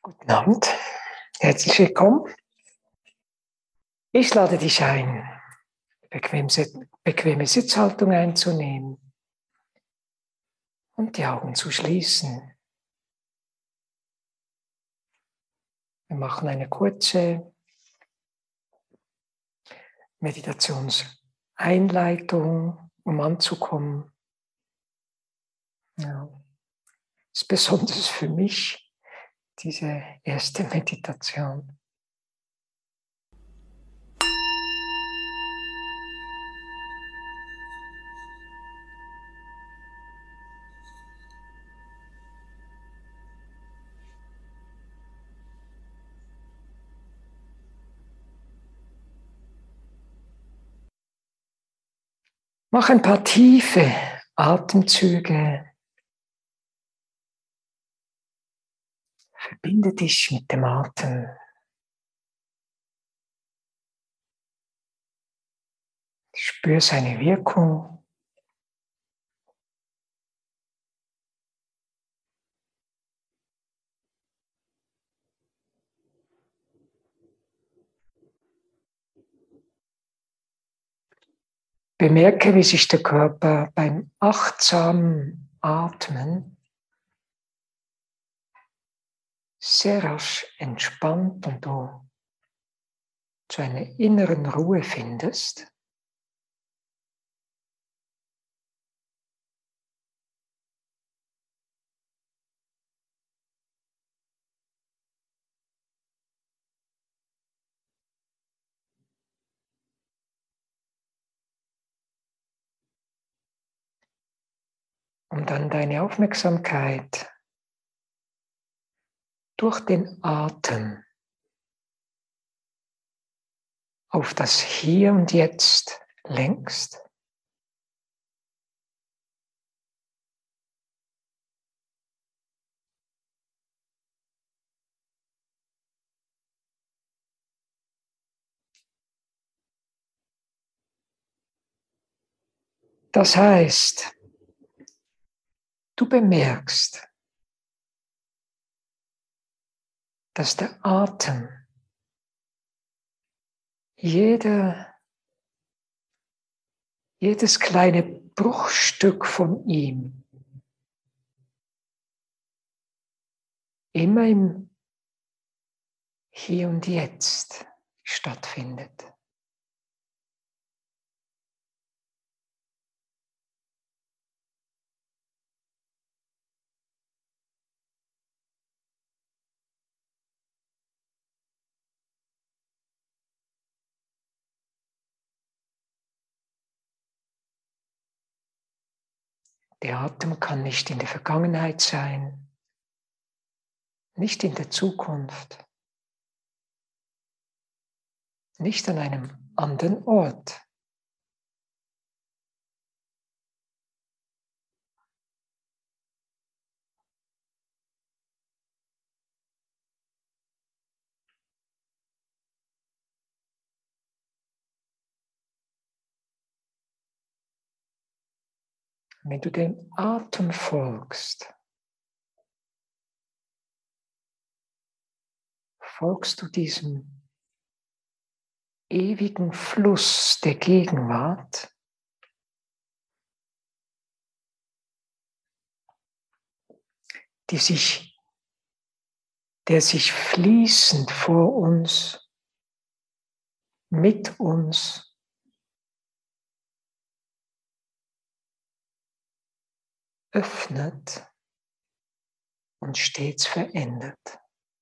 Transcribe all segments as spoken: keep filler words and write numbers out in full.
Guten Abend, herzlich willkommen. Ich lade dich ein, bequem, bequeme Sitzhaltung einzunehmen und die Augen zu schließen. Wir machen eine kurze Meditationseinleitung, um anzukommen. Ja, ist besonders für mich diese erste Meditation. Mach ein paar tiefe Atemzüge. Verbinde dich mit dem Atem. Spür seine Wirkung. Bemerke, wie sich der Körper beim achtsamen Atmen sehr rasch entspannt und du zu einer inneren Ruhe findest. Um dann deine Aufmerksamkeit durch den Atem auf das Hier und Jetzt lenkst. Das heißt, du bemerkst, dass der Atem jede, jedes kleine Bruchstück von ihm immer im Hier und Jetzt stattfindet. Der Atem kann nicht in der Vergangenheit sein, nicht in der Zukunft, nicht an einem anderen Ort. Wenn du dem Atem folgst, folgst du diesem ewigen Fluss der Gegenwart, die sich, der sich fließend vor uns, mit uns öffnet und stets verändert.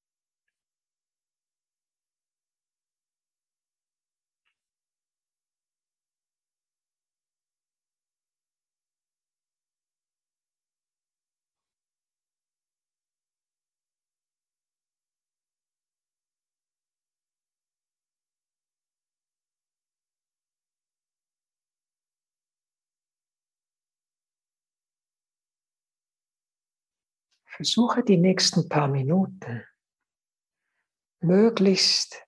Versuche die nächsten paar Minuten möglichst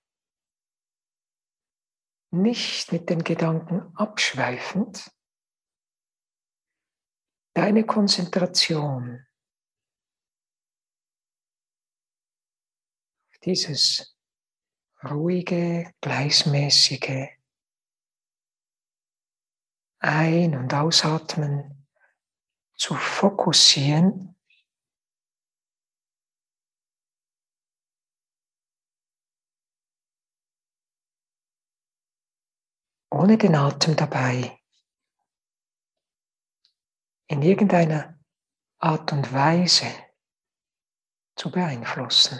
nicht mit den Gedanken abschweifend deine Konzentration dieses ruhige, gleichmäßige Ein- und Ausatmen zu fokussieren, ohne den Atem dabei in irgendeiner Art und Weise zu beeinflussen.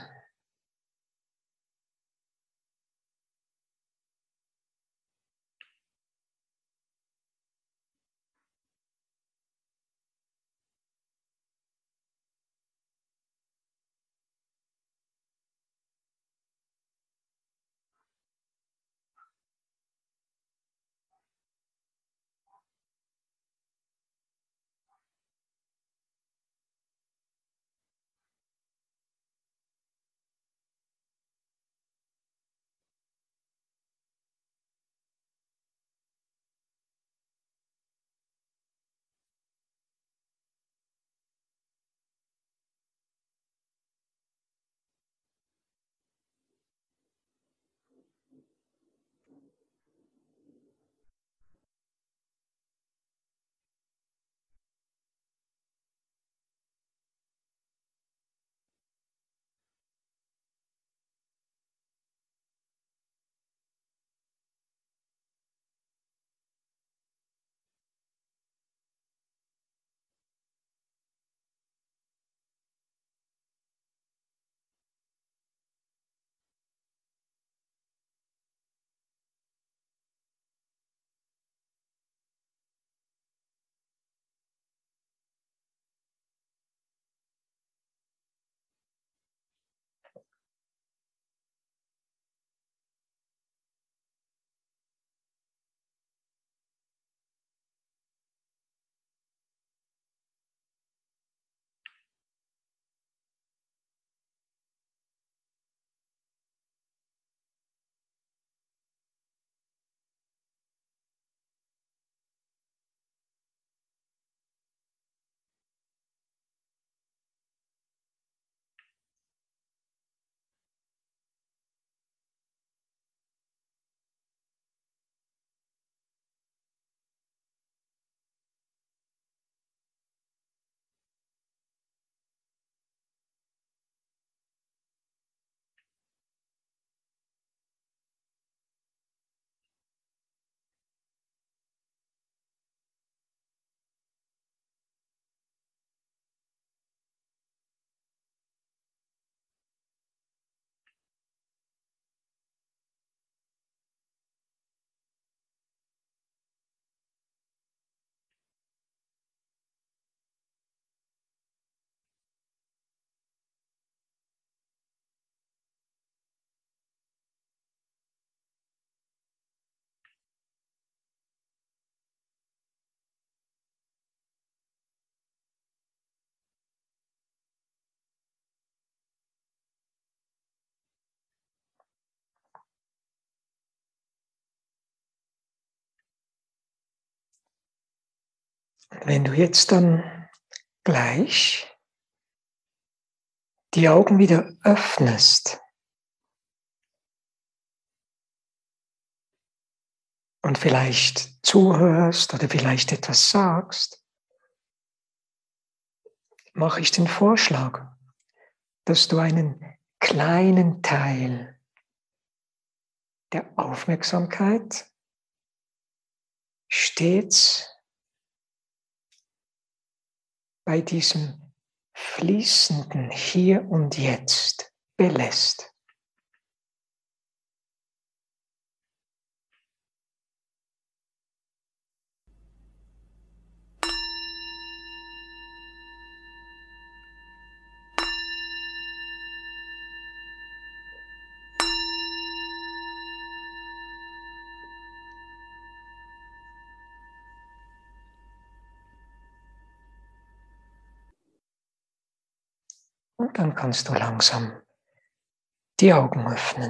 Wenn du jetzt dann gleich die Augen wieder öffnest und vielleicht zuhörst oder vielleicht etwas sagst, mache ich den Vorschlag, dass du einen kleinen Teil der Aufmerksamkeit stets bei diesem fließenden Hier und Jetzt belässt. Und dann kannst du langsam die Augen öffnen.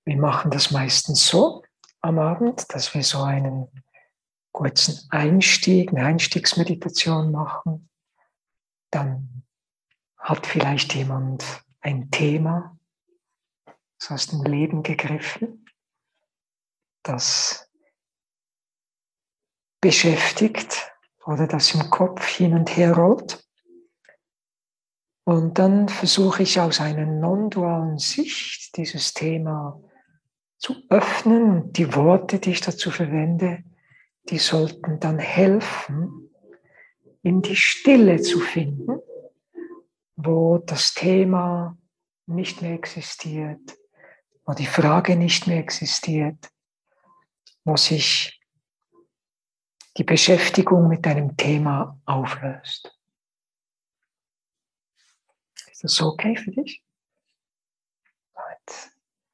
Wir machen das meistens so am Abend, dass wir so einen kurzen Einstieg, eine Einstiegsmeditation machen. Dann hat vielleicht jemand ein Thema, das aus dem Leben gegriffen, das beschäftigt oder das im Kopf hin und her rollt. Und dann versuche ich aus einer non-dualen Sicht dieses Thema zu öffnen und die Worte, die ich dazu verwende, die sollten dann helfen, in die Stille zu finden, wo das Thema nicht mehr existiert, wo die Frage nicht mehr existiert, wo sich die Beschäftigung mit einem Thema auflöst. Ist das okay für dich? Right.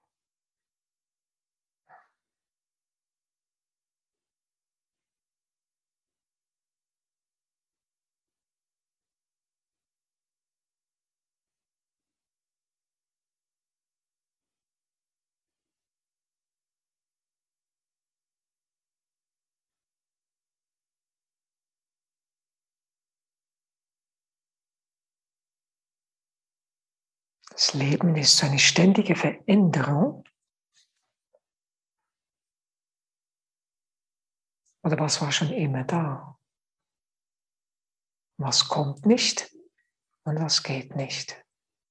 Das Leben ist so eine ständige Veränderung. Oder was war schon immer da? Was kommt nicht und was geht nicht?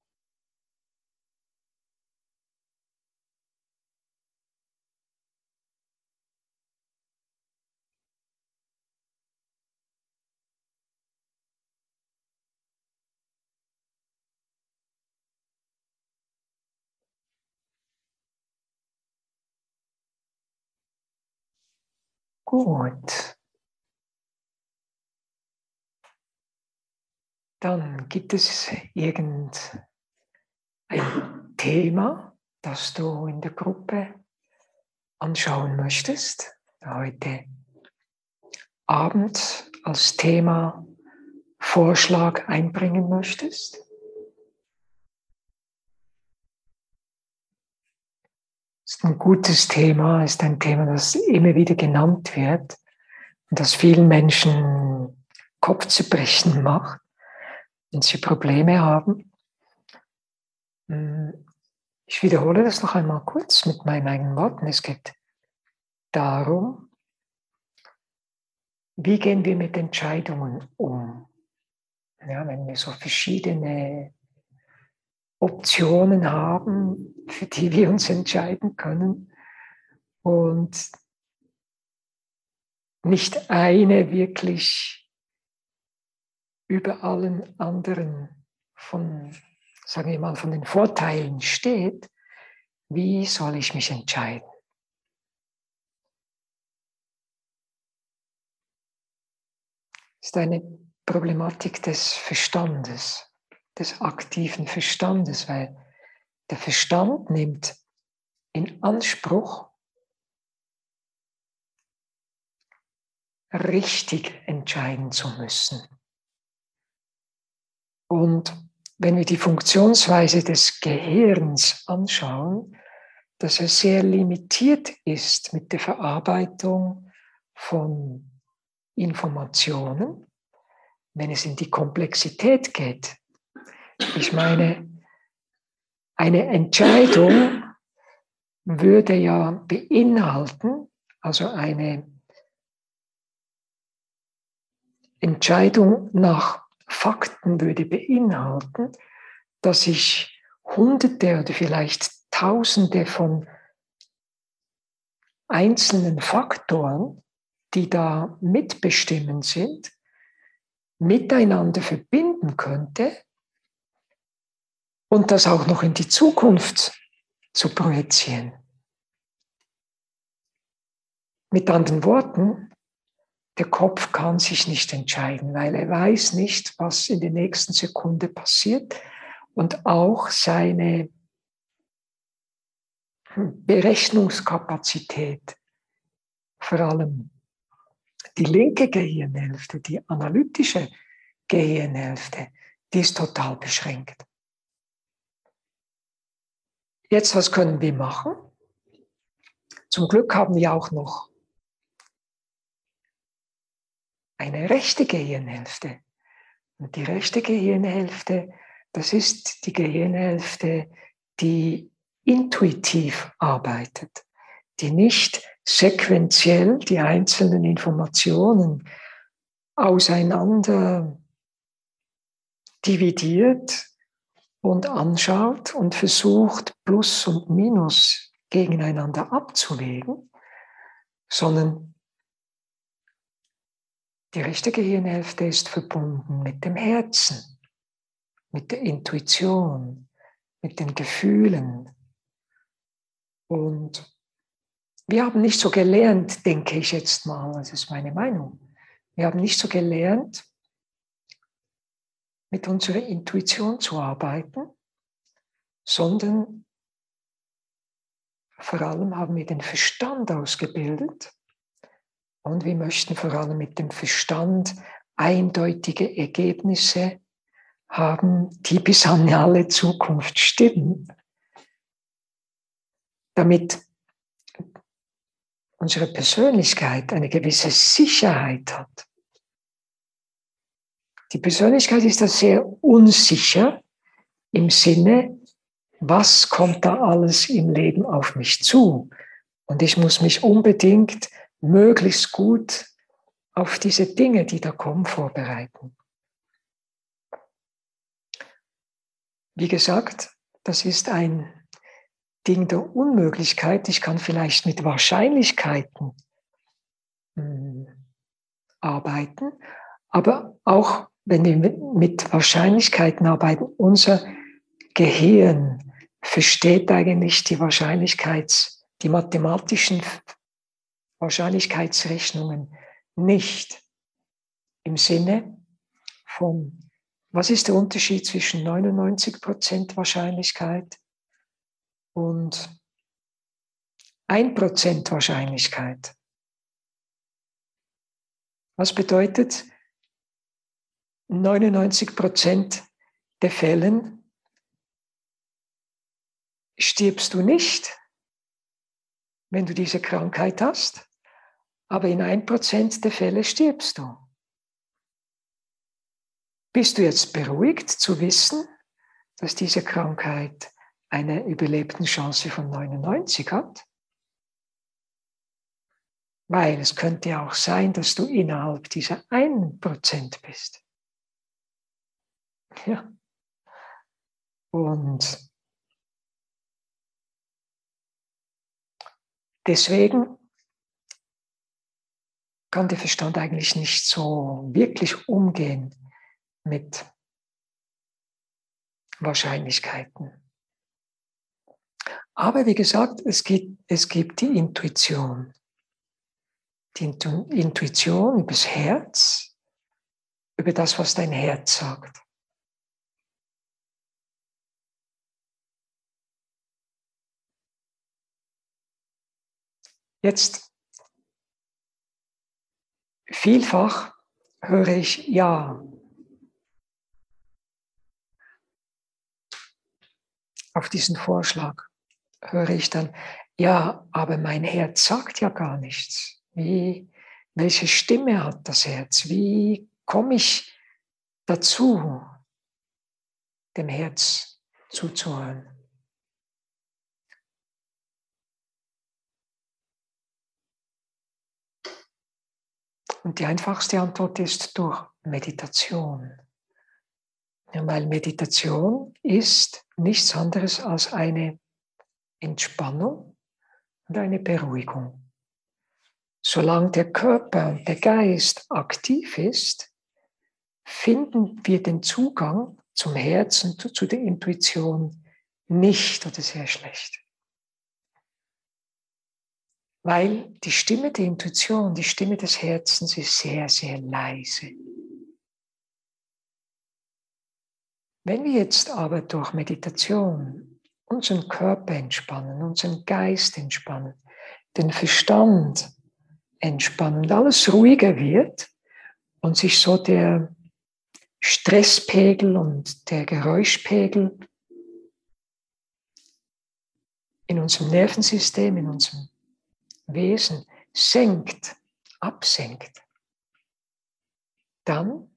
Gut. Dann gibt es irgendein Thema, das du in der Gruppe anschauen möchtest, heute Abend als Thema Vorschlag einbringen möchtest? Ist ein gutes Thema, ist ein Thema, das immer wieder genannt wird und das vielen Menschen Kopfzerbrechen macht und sie Probleme haben. Ich wiederhole das noch einmal kurz mit meinen eigenen Worten. Es geht darum, wie gehen wir mit Entscheidungen um? Ja, wenn wir so verschiedene Optionen haben, für die wir uns entscheiden können und nicht eine wirklich über allen anderen von, sagen wir mal, von den Vorteilen steht, wie soll ich mich entscheiden? Das ist eine Problematik des Verstandes, des aktiven Verstandes, weil der Verstand nimmt in Anspruch, richtig entscheiden zu müssen. Und wenn wir die Funktionsweise des Gehirns anschauen, dass er sehr limitiert ist mit der Verarbeitung von Informationen, wenn es in die Komplexität geht. Ich meine, eine Entscheidung würde ja beinhalten, also eine Entscheidung nach Fakten würde beinhalten, dass ich Hunderte oder vielleicht Tausende von einzelnen Faktoren, die da mitbestimmend sind, miteinander verbinden könnte und das auch noch in die Zukunft zu projizieren. Mit anderen Worten, der Kopf kann sich nicht entscheiden, weil er weiß nicht, was in der nächsten Sekunde passiert und auch seine Berechnungskapazität, vor allem die linke Gehirnhälfte, die analytische Gehirnhälfte, die ist total beschränkt. Jetzt, was können wir machen? Zum Glück haben wir auch noch eine rechte Gehirnhälfte. Und die rechte Gehirnhälfte, das ist die Gehirnhälfte, die intuitiv arbeitet, die nicht sequenziell die einzelnen Informationen auseinander dividiert und anschaut und versucht, Plus und Minus gegeneinander abzuwägen, sondern die rechte Gehirnhälfte ist verbunden mit dem Herzen, mit der Intuition, mit den Gefühlen. Und wir haben nicht so gelernt, denke ich jetzt mal, das ist meine Meinung, wir haben nicht so gelernt, mit unserer Intuition zu arbeiten, sondern vor allem haben wir den Verstand ausgebildet und wir möchten vor allem mit dem Verstand eindeutige Ergebnisse haben, die bis an alle Zukunft stimmen, damit unsere Persönlichkeit eine gewisse Sicherheit hat. Die Persönlichkeit ist da sehr unsicher im Sinne, was kommt da alles im Leben auf mich zu? Und ich muss mich unbedingt möglichst gut auf diese Dinge, die da kommen, vorbereiten. Wie gesagt, das ist ein Ding der Unmöglichkeit. Ich kann vielleicht mit Wahrscheinlichkeiten mh, arbeiten, aber auch wenn wir mit, mit Wahrscheinlichkeiten arbeiten, unser Gehirn versteht eigentlich die Wahrscheinlichkeits, die mathematischen Wahrscheinlichkeitsrechnungen nicht im Sinne von, was ist der Unterschied zwischen neunundneunzig Prozent Wahrscheinlichkeit und ein Prozent Wahrscheinlichkeit? Was bedeutet neunundneunzig Prozent der Fällen stirbst du nicht, wenn du diese Krankheit hast, aber in ein Prozent der Fälle stirbst du. Bist du jetzt beruhigt zu wissen, dass diese Krankheit eine Überlebenschance von neunundneunzig hat? Weil es könnte ja auch sein, dass du innerhalb dieser ein Prozent bist. Ja. Und deswegen kann der Verstand eigentlich nicht so wirklich umgehen mit Wahrscheinlichkeiten. Aber wie gesagt, es gibt, es gibt die Intuition. Die Intuition über das Herz, über das, was dein Herz sagt. Jetzt, vielfach höre ich ja. Auf diesen Vorschlag höre ich dann, ja, aber mein Herz sagt ja gar nichts. Wie, welche Stimme hat das Herz? Wie komme ich dazu, dem Herz zuzuhören? Und die einfachste Antwort ist durch Meditation. Ja, weil Meditation ist nichts anderes als eine Entspannung und eine Beruhigung. Solange der Körper und der Geist aktiv ist, finden wir den Zugang zum Herzen, zu der Intuition nicht oder sehr schlecht. Weil die Stimme der Intuition, die Stimme des Herzens ist sehr, sehr leise. Wenn wir jetzt aber durch Meditation unseren Körper entspannen, unseren Geist entspannen, den Verstand entspannen und alles ruhiger wird und sich so der Stresspegel und der Geräuschpegel in unserem Nervensystem, in unserem Wesen senkt, absenkt, dann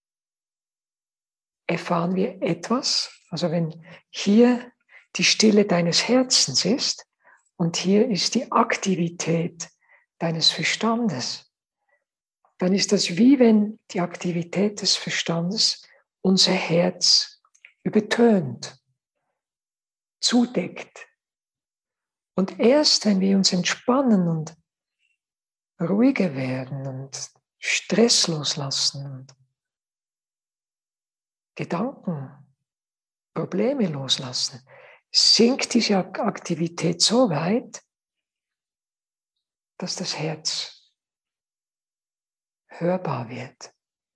erfahren wir etwas, also wenn hier die Stille deines Herzens ist und hier ist die Aktivität deines Verstandes, dann ist das wie wenn die Aktivität des Verstandes unser Herz übertönt, zudeckt. Und erst wenn wir uns entspannen und ruhiger werden und Stress loslassen und Gedanken, Probleme loslassen, sinkt diese Aktivität so weit, dass das Herz hörbar wird.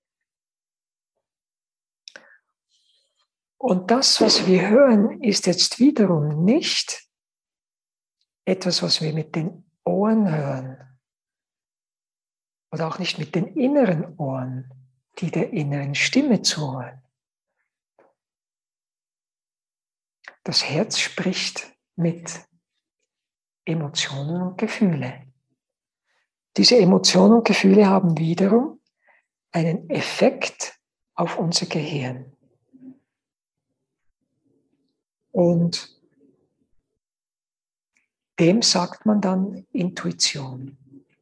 Und das, was wir hören, ist jetzt wiederum nicht etwas, was wir mit den Ohren hören oder auch nicht mit den inneren Ohren, die der inneren Stimme zuhören. Das Herz spricht mit Emotionen und Gefühle. Diese Emotionen und Gefühle haben wiederum einen Effekt auf unser Gehirn. Und dem sagt man dann Intuition.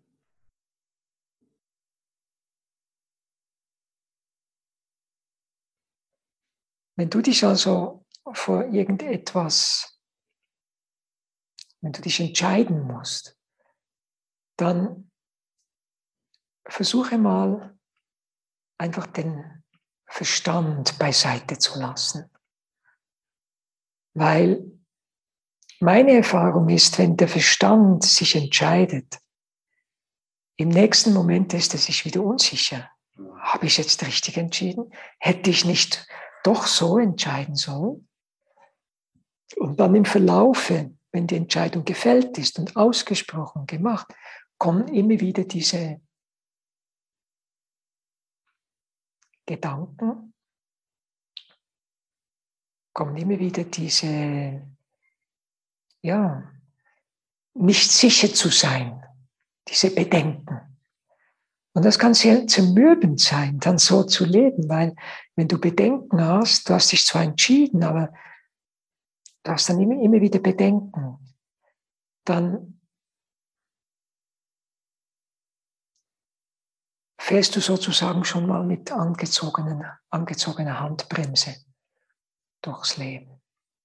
Wenn du dich also vor irgendetwas, wenn du dich entscheiden musst, dann versuche mal einfach den Verstand beiseite zu lassen. Weil meine Erfahrung ist, wenn der Verstand sich entscheidet, im nächsten Moment ist er sich wieder unsicher. Habe ich jetzt richtig entschieden? Hätte ich nicht doch so entscheiden sollen? Und dann im Verlaufe, wenn die Entscheidung gefällt ist und ausgesprochen gemacht, kommen immer wieder diese Gedanken, kommen immer wieder diese, ja, nicht sicher zu sein, diese Bedenken. Und das kann sehr zermürbend sein, dann so zu leben, weil wenn du Bedenken hast, du hast dich zwar entschieden, aber du hast dann immer, immer wieder Bedenken, dann fährst du sozusagen schon mal mit angezogener, angezogener Handbremse durchs Leben.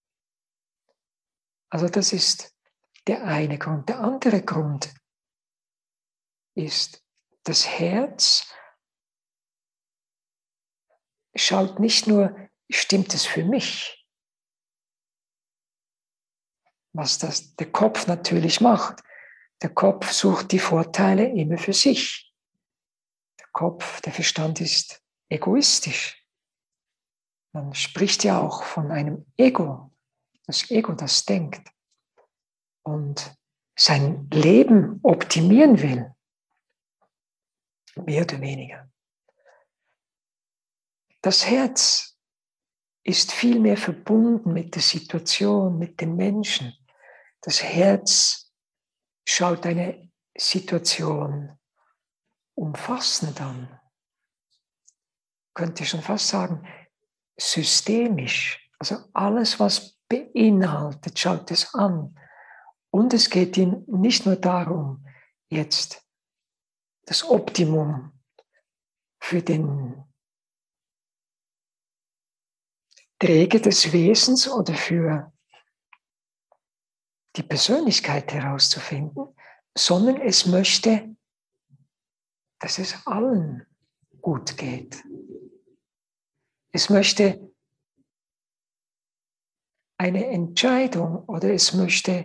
Also das ist der eine Grund. Der andere Grund ist, das Herz schaut nicht nur, stimmt es für mich, was das der Kopf natürlich macht. Der Kopf sucht die Vorteile immer für sich. Der Kopf, der Verstand ist egoistisch. Man spricht ja auch von einem Ego, das Ego, das denkt und sein Leben optimieren will, mehr oder weniger. Das Herz ist viel mehr verbunden mit der Situation, mit dem Menschen. Das Herz schaut eine Situation umfassend an. Könnte schon fast sagen, systemisch. Also alles, was beinhaltet, schaut es an. Und es geht ihm nicht nur darum, jetzt das Optimum für den Träger des Wesens oder für die Persönlichkeit herauszufinden, sondern es möchte, dass es allen gut geht. Es möchte eine Entscheidung oder es möchte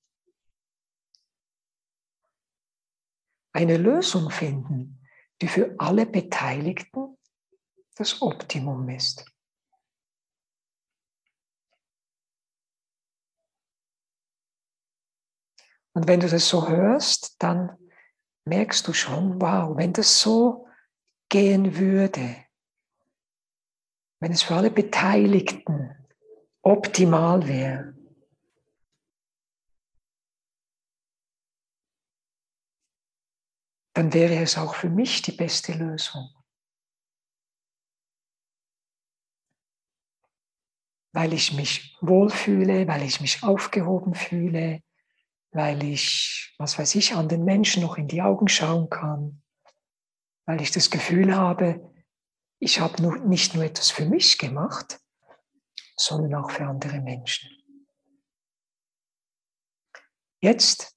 eine Lösung finden, die für alle Beteiligten das Optimum ist. Und wenn du das so hörst, dann merkst du schon, wow, wenn das so gehen würde, wenn es für alle Beteiligten optimal wäre, dann wäre es auch für mich die beste Lösung. Weil ich mich wohlfühle, weil ich mich aufgehoben fühle, weil ich, was weiß ich, an den Menschen noch in die Augen schauen kann, weil ich das Gefühl habe, ich habe nur, nicht nur etwas für mich gemacht, sondern auch für andere Menschen. Jetzt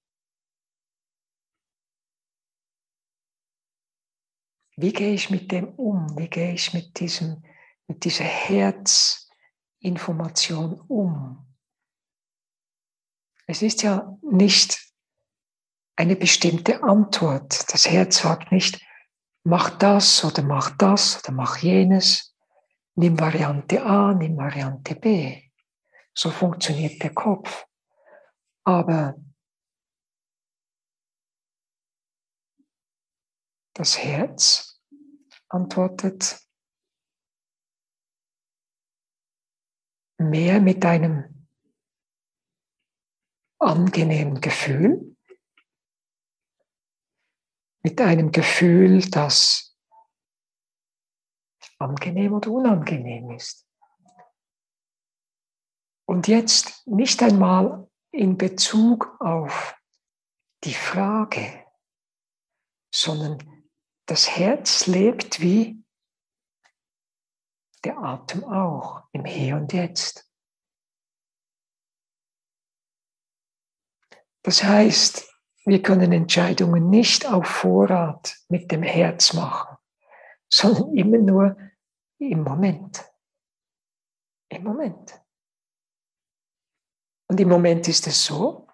wie gehe ich mit dem um? Wie gehe ich mit diesem, mit dieser Herzinformation um? Es ist ja nicht eine bestimmte Antwort. Das Herz sagt nicht, mach das oder mach das oder mach jenes. Nimm Variante A, nimm Variante B. So funktioniert der Kopf. Aber das Herz antwortet mehr mit einem angenehmen Gefühl, mit einem Gefühl, das angenehm oder unangenehm ist. Und jetzt nicht einmal in Bezug auf die Frage, sondern das Herz lebt wie der Atem auch, im Hier und Jetzt. Das heißt, wir können Entscheidungen nicht auf Vorrat mit dem Herz machen, sondern immer nur im Moment. Im Moment. Und im Moment ist es so,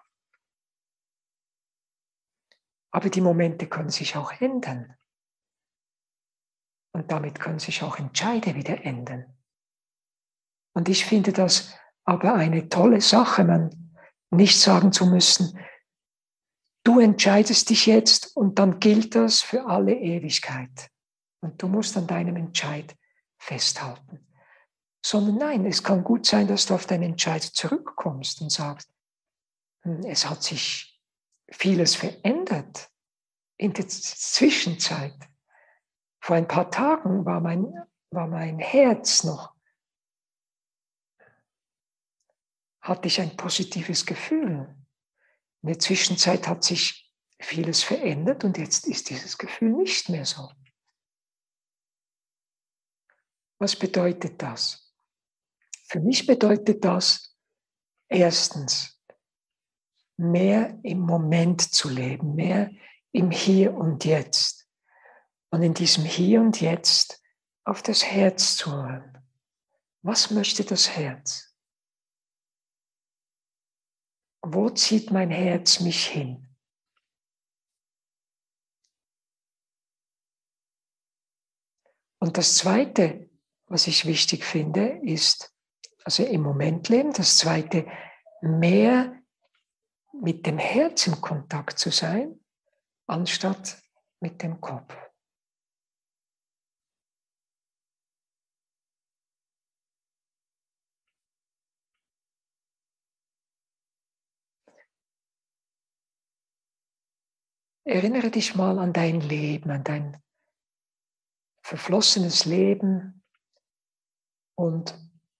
aber die Momente können sich auch ändern. Und damit können sich auch Entscheide wieder ändern. Und ich finde das aber eine tolle Sache, man nicht sagen zu müssen, du entscheidest dich jetzt und dann gilt das für alle Ewigkeit. Und du musst an deinem Entscheid festhalten. Sondern nein, es kann gut sein, dass du auf deinen Entscheid zurückkommst und sagst, es hat sich vieles verändert in der Zwischenzeit. Vor ein paar Tagen war mein, war mein Herz noch, hatte ich ein positives Gefühl. In der Zwischenzeit hat sich vieles verändert und jetzt ist dieses Gefühl nicht mehr so. Was bedeutet das? Für mich bedeutet das, erstens, mehr im Moment zu leben, mehr im Hier und Jetzt. Und in diesem Hier und Jetzt auf das Herz zu hören. Was möchte das Herz? Wo zieht mein Herz mich hin? Und das Zweite, was ich wichtig finde, ist, also im Moment leben, das Zweite, mehr mit dem Herz im Kontakt zu sein, anstatt mit dem Kopf. Erinnere dich mal an dein Leben, an dein verflossenes Leben und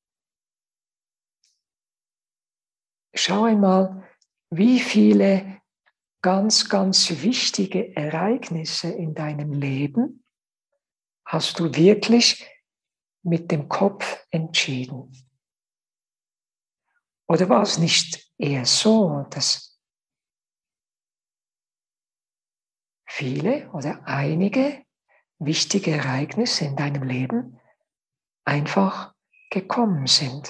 schau einmal, wie viele ganz, ganz wichtige Ereignisse in deinem Leben hast du wirklich mit dem Kopf entschieden? Oder war es nicht eher so, dass viele oder einige wichtige Ereignisse in deinem Leben einfach gekommen sind?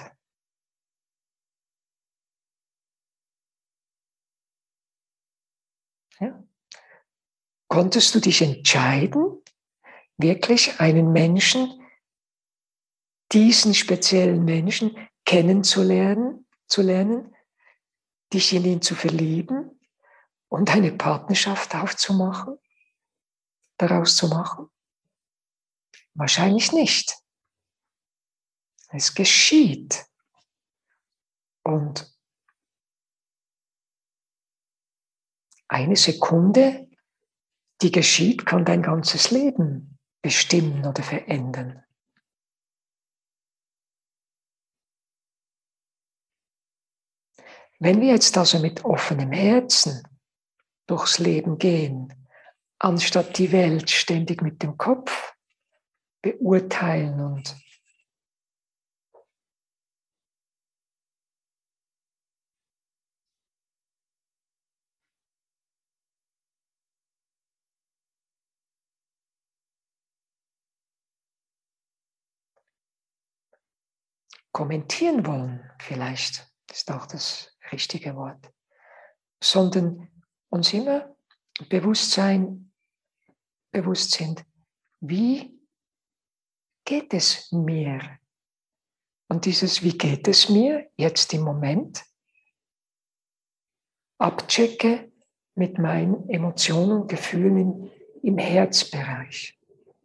Ja? Konntest du dich entscheiden, wirklich einen Menschen, diesen speziellen Menschen kennenzulernen, zu lernen, dich in ihn zu verlieben und eine Partnerschaft aufzumachen, daraus zu machen? Wahrscheinlich nicht. Es geschieht. Und eine Sekunde, die geschieht, kann dein ganzes Leben bestimmen oder verändern. Wenn wir jetzt also mit offenem Herzen durchs Leben gehen, anstatt die Welt ständig mit dem Kopf beurteilen und kommentieren wollen, vielleicht ist auch das richtige Wort, sondern uns immer bewusst sein, bewusst sind, wie geht es mir? Und dieses wie geht es mir jetzt im Moment abchecke mit meinen Emotionen und Gefühlen im, im Herzbereich.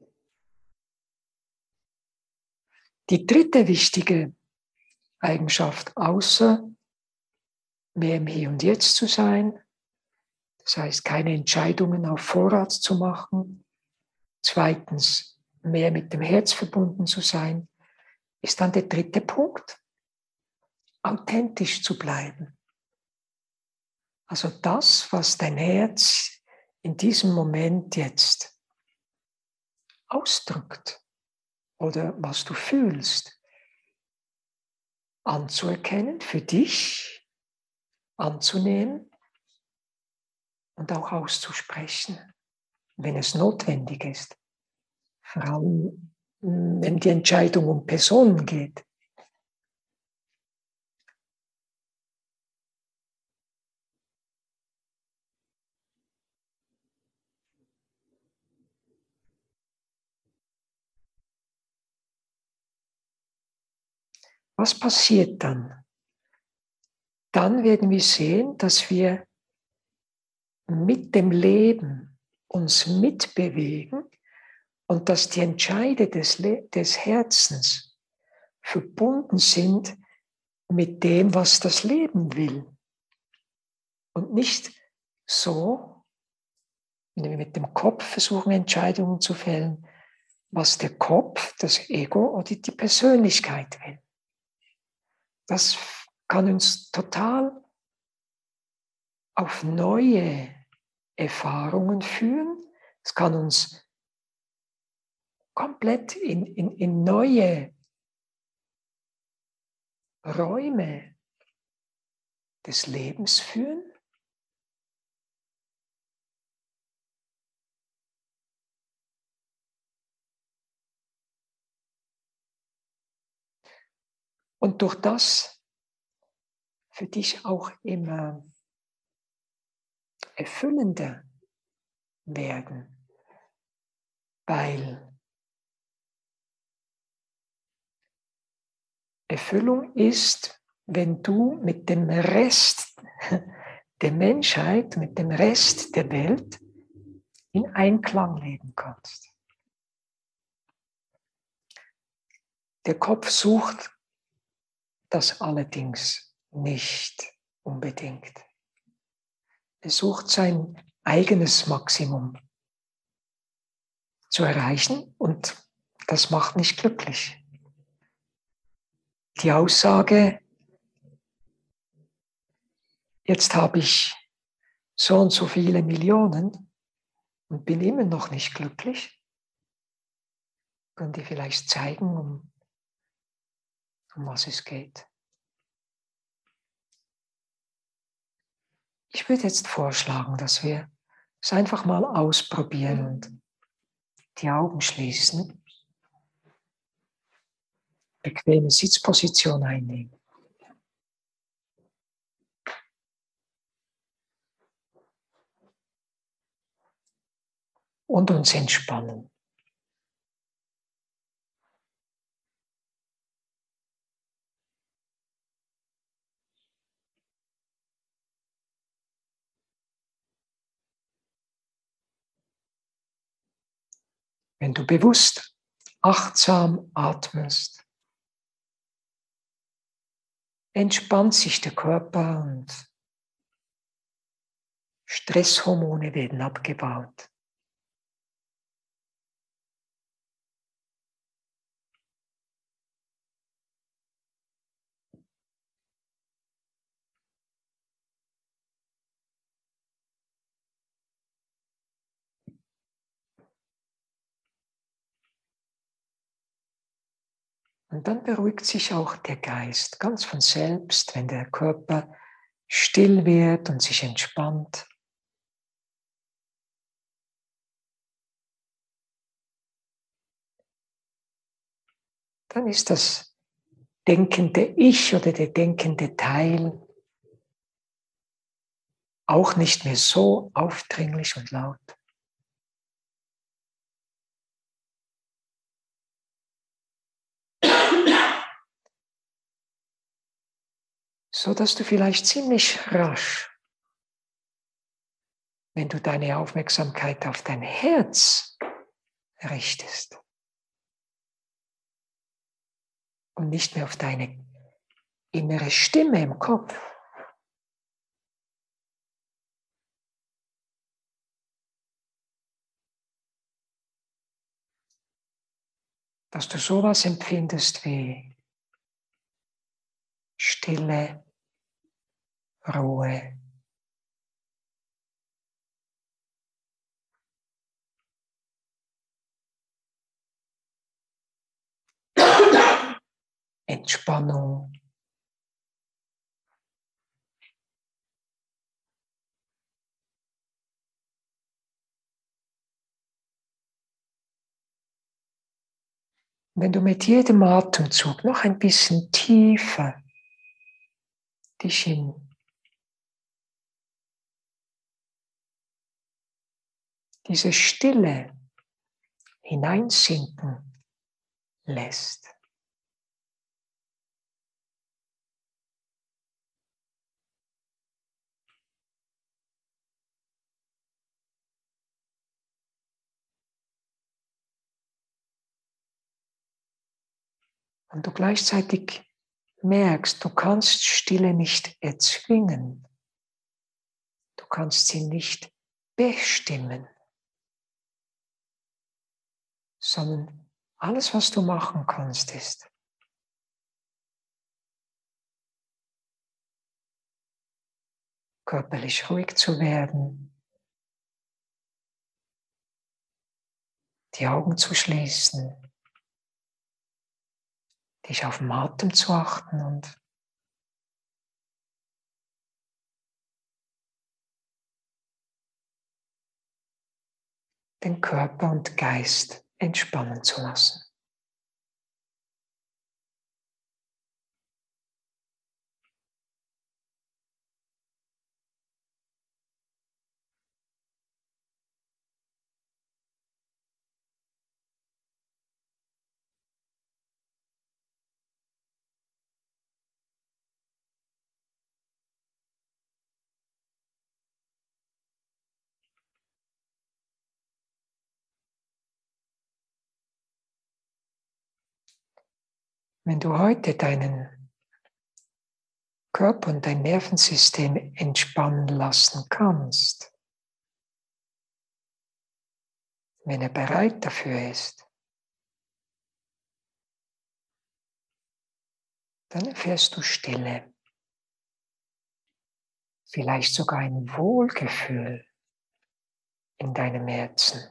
Die dritte wichtige Eigenschaft, außer mehr im Hier und Jetzt zu sein, das heißt, keine Entscheidungen auf Vorrat zu machen. Zweitens, mehr mit dem Herz verbunden zu sein, ist dann der dritte Punkt, authentisch zu bleiben. Also das, was dein Herz in diesem Moment jetzt ausdrückt oder was du fühlst, anzuerkennen, für dich anzunehmen und auch auszusprechen, wenn es notwendig ist. Vor allem, wenn die Entscheidung um Personen geht. Was passiert dann? Dann werden wir sehen, dass wir mit dem Leben uns mitbewegen und dass die Entscheide des, Le- des Herzens verbunden sind mit dem, was das Leben will. Und nicht so, wenn wir mit dem Kopf versuchen, Entscheidungen zu fällen, was der Kopf, das Ego oder die Persönlichkeit will. Das kann uns total auf neue Erfahrungen führen. Es kann uns komplett in, in, in neue Räume des Lebens führen. Und durch das für dich auch immer erfüllender werden. Weil Erfüllung ist, wenn du mit dem Rest der Menschheit, mit dem Rest der Welt in Einklang leben kannst. Der Kopf sucht das allerdings nicht unbedingt. Er sucht sein eigenes Maximum zu erreichen und das macht nicht glücklich. Die Aussage, jetzt habe ich so und so viele Millionen und bin immer noch nicht glücklich, können dir vielleicht zeigen, um, um was es geht. Ich würde jetzt vorschlagen, dass wir es einfach mal ausprobieren und die Augen schließen, bequeme Sitzposition einnehmen. Und uns entspannen. Wenn du bewusst, achtsam atmest, entspannt sich der Körper und Stresshormone werden abgebaut. Und dann beruhigt sich auch der Geist ganz von selbst, wenn der Körper still wird und sich entspannt. Dann ist das denkende Ich oder der denkende Teil auch nicht mehr so aufdringlich und laut. So dass du vielleicht ziemlich rasch, wenn du deine Aufmerksamkeit auf dein Herz richtest und nicht mehr auf deine innere Stimme im Kopf, dass du sowas empfindest wie Stille, Ruhe, Entspannung. Wenn du mit jedem Atemzug noch ein bisschen tiefer dich in diese Stille hineinsinken lässt, und du gleichzeitig merkst, du kannst Stille nicht erzwingen, du kannst sie nicht bestimmen, sondern alles, was du machen kannst, ist, körperlich ruhig zu werden, die Augen zu schließen, dich auf den Atem zu achten und den Körper und Geist entspannen zu lassen. Wenn du heute deinen Körper und dein Nervensystem entspannen lassen kannst, wenn er bereit dafür ist, dann erfährst du Stille, vielleicht sogar ein Wohlgefühl in deinem Herzen.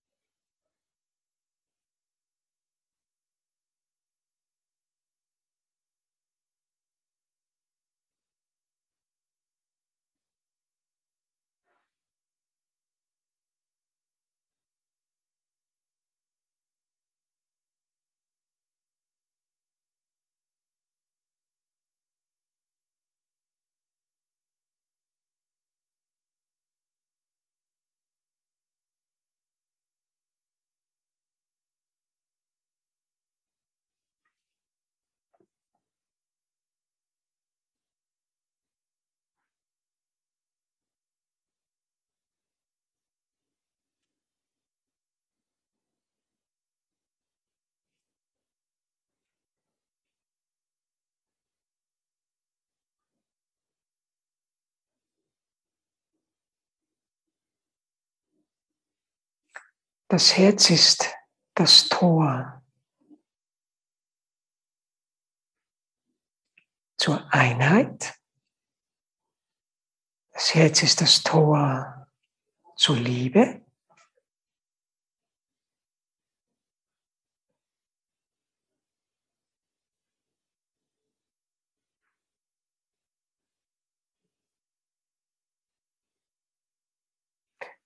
Das Herz ist das Tor zur Einheit. Das Herz ist das Tor zur Liebe.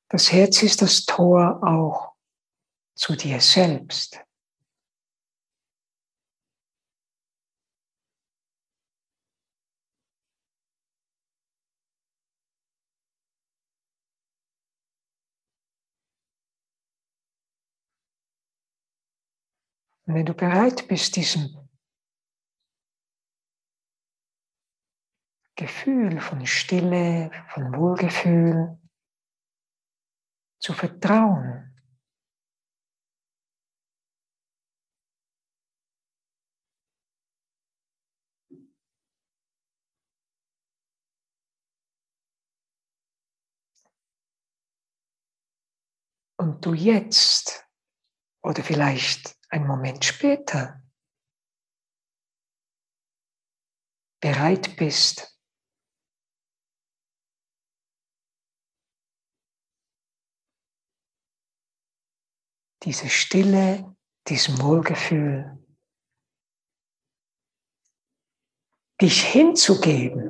Das Herz ist das Tor auch zu dir selbst. Und wenn du bereit bist, diesem Gefühl von Stille, von Wohlgefühl zu vertrauen, und du jetzt oder vielleicht einen Moment später bereit bist, diese Stille, diesem Wohlgefühl, dich hinzugeben.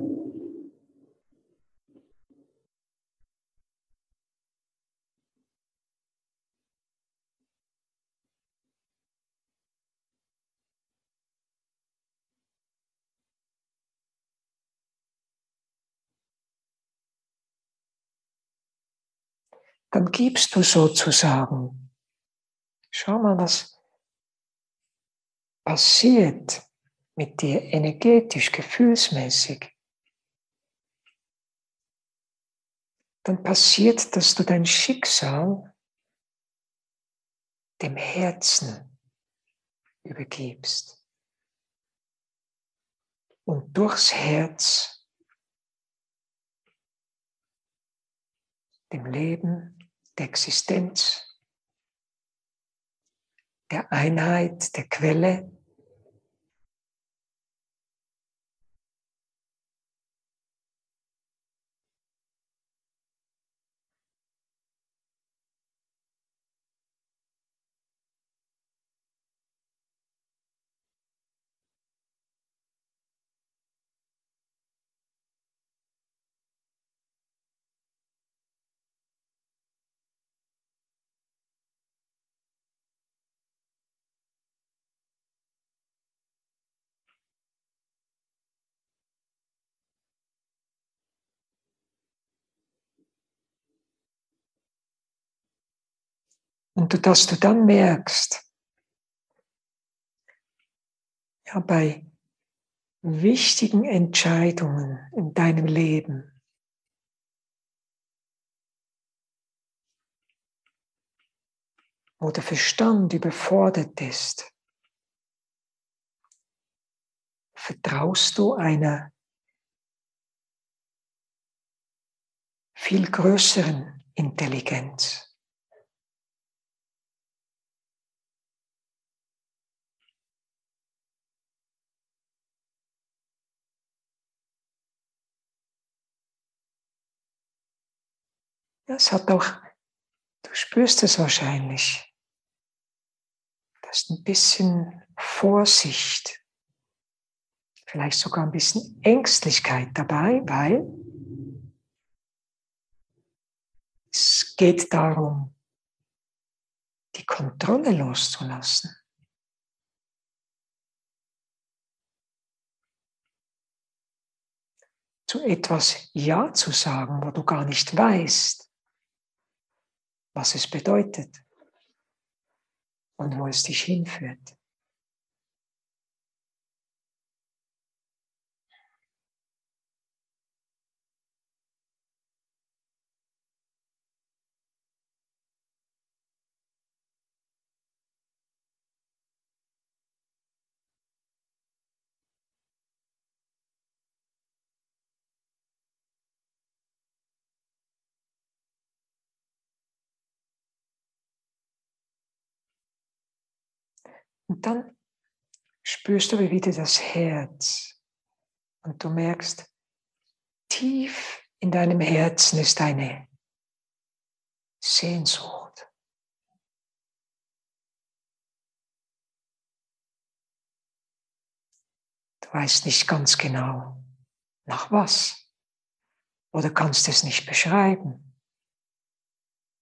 Dann gibst du sozusagen, schau mal, was passiert mit dir energetisch, gefühlsmäßig. Dann passiert, dass du dein Schicksal dem Herzen übergibst und durchs Herz dem Leben, der Existenz, der Einheit, der Quelle und dass du dann merkst, ja, bei wichtigen Entscheidungen in deinem Leben, wo der Verstand überfordert ist, vertraust du einer viel größeren Intelligenz. Das hat auch, du spürst es wahrscheinlich, da ist ein bisschen Vorsicht, vielleicht sogar ein bisschen Ängstlichkeit dabei, weil es geht darum, die Kontrolle loszulassen. Zu etwas Ja zu sagen, wo du gar nicht weißt, was es bedeutet und wo es dich hinführt. Und dann spürst du wieder das Herz und du merkst, tief in deinem Herzen ist eine Sehnsucht. Du weißt nicht ganz genau, nach was, oder kannst es nicht beschreiben.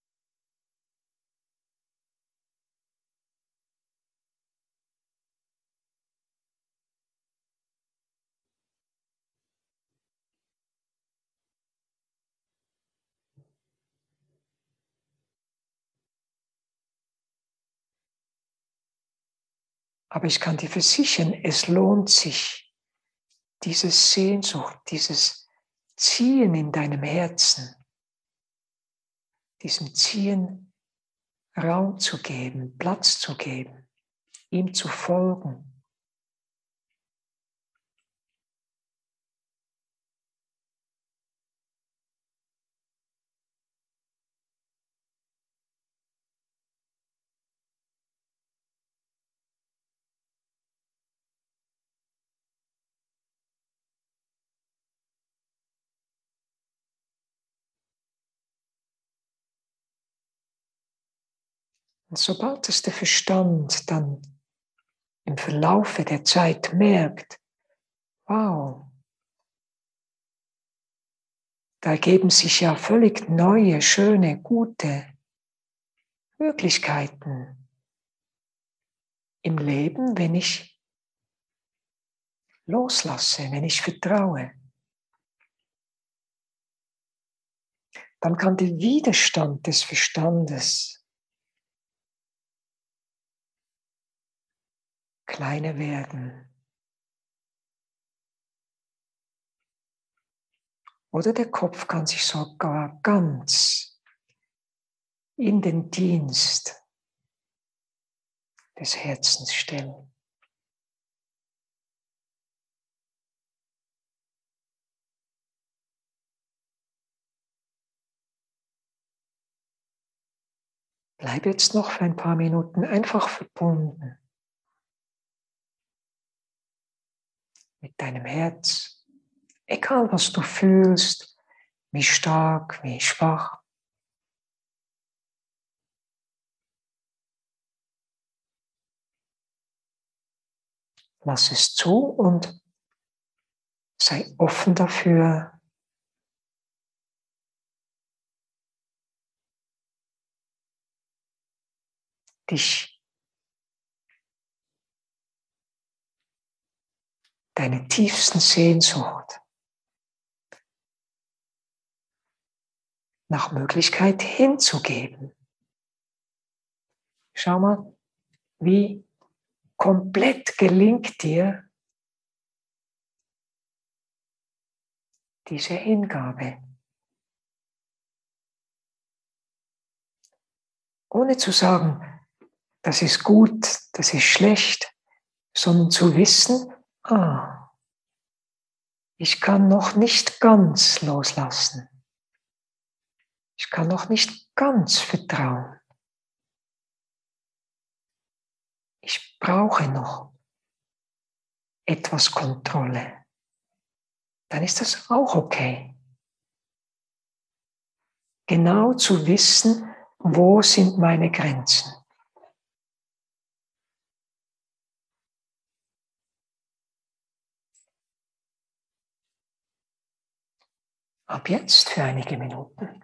Aber ich kann dir versichern, es lohnt sich, diese Sehnsucht, dieses Ziehen in deinem Herzen, diesem Ziehen Raum zu geben, Platz zu geben, ihm zu folgen. Und sobald es der Verstand dann im Verlaufe der Zeit merkt, wow, da ergeben sich ja völlig neue, schöne, gute Möglichkeiten im Leben, wenn ich loslasse, wenn ich vertraue. Dann kann der Widerstand des Verstandes kleiner werden. Oder der Kopf kann sich sogar ganz in den Dienst des Herzens stellen. Bleib jetzt noch für ein paar Minuten einfach verbunden mit deinem Herz, egal was du fühlst, wie stark, wie schwach. Lass es zu und sei offen dafür, dich, deine tiefsten Sehnsucht nach Möglichkeit hinzugeben. Schau mal, wie komplett gelingt dir diese Hingabe. Ohne zu sagen, das ist gut, das ist schlecht, sondern zu wissen, ah, ich kann noch nicht ganz loslassen. Ich kann noch nicht ganz vertrauen. Ich brauche noch etwas Kontrolle. Dann ist das auch okay. Genau zu wissen, wo sind meine Grenzen. Ab jetzt für einige Minuten.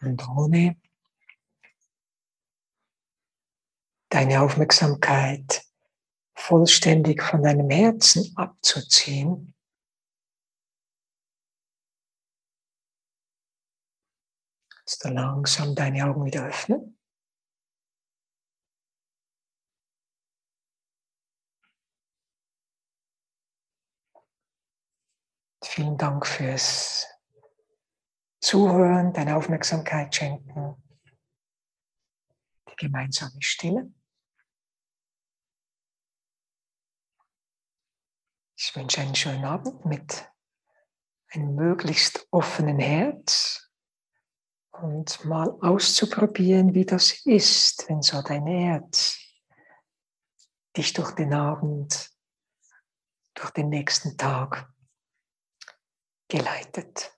Und ohne deine Aufmerksamkeit vollständig von deinem Herzen abzuziehen, kannst du langsam deine Augen wieder öffnen. Vielen Dank fürs Zuhören, deine Aufmerksamkeit schenken, die gemeinsame Stille. Ich wünsche einen schönen Abend mit einem möglichst offenen Herz und mal auszuprobieren, wie das ist, wenn so dein Herz dich durch den Abend, durch den nächsten Tag geleitet.